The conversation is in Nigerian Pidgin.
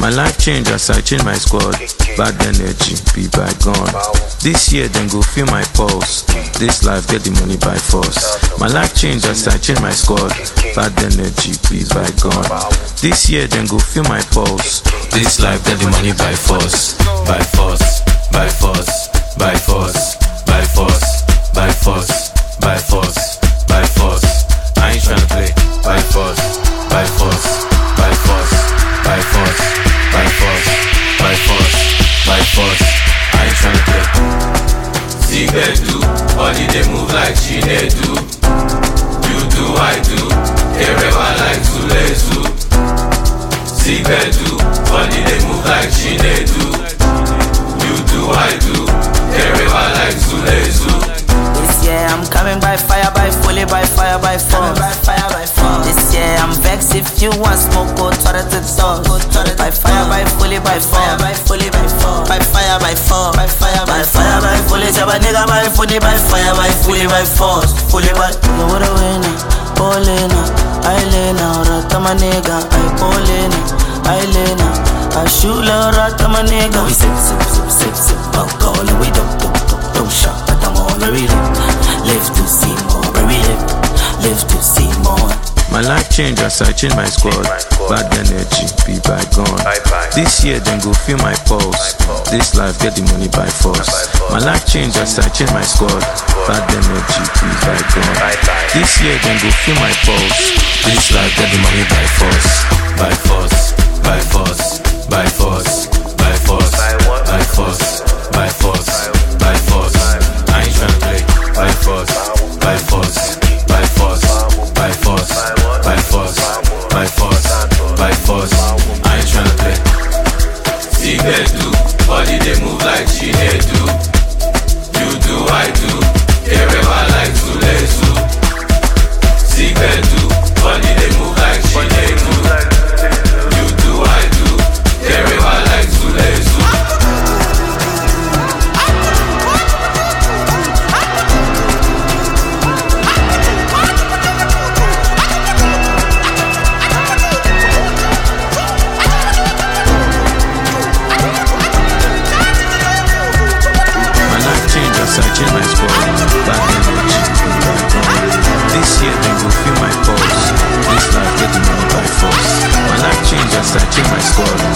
My life changed as I changed my squad. Bad energy, be bygone. This year then go feel my pulse. This life get the money by force. My life changed as I changed my squad. Bad energy, be bygone. This year then go feel my pulse. This life get the money by force. By force, by force, by force, by force, by force, by force, by force. I ain't tryna play. By force, by force, by force, by force, by force, by force, by force. I ain't tryna play. Zibedu, body they move like Chinedu. You do, I do, Erewa like Zulezu. Zibedu, body they move like Chinedu. You do, I do, Erewa like Zulezu. This year I'm coming by fire, by fully, by fire, by force. This year I'm vexed if you want smoke, go to the top. By fire, by fully, by fire, by fully, by force. By fire, by force. By fire, by fire, by fully. Jabba nigga, by fully, by fire, by fully, by force. Fully, by. You woulda winner, Paulina, Ailena, Ratama nigga, I Paulina, Ailena, I shoot la Ratama nigga. We sip, alcohol, and we don't shot, but I'm all I really live to see more, we live to see more. My life changed as I changed my squad. Bad energy, be bygone. This year then go feel my pulse. This life get the money by force. My life changed as I changed my squad. Bad energy, be bygone. This year then go feel my pulse. This life get the money by force. By force, by force, by force, by force, by force, by force, by force. I ain't tryna play. By force, by force, by force, by force, by force, by force, by force. I ain't tryna play. Zibedu, body they move like Chinedu. You do, I do, Erewa like Zulezu. Zibedu, body they move like Chinedu. You do, I do, Erewa like Zulezu. I change my squad, bad energy, this year then go feel my pulse. This life get the money by force. My life changed as I change my squad,